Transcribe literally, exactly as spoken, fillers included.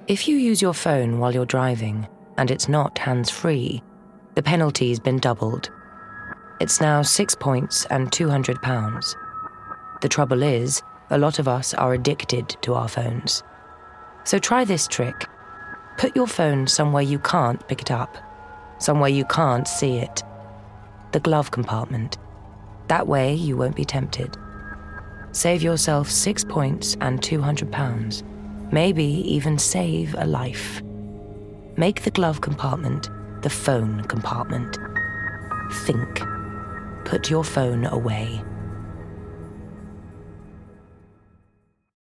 If you use your phone while you're driving and it's not hands-free, the penalty's been doubled. It's now six points and two hundred pounds. The trouble is, a lot of us are addicted to our phones. So try this trick. Put your phone somewhere you can't pick it up, somewhere you can't see it. The glove compartment. That way you won't be tempted. Save yourself six points and two hundred pounds. Maybe even save a life. Make the glove compartment the phone compartment. Think. Put your phone away.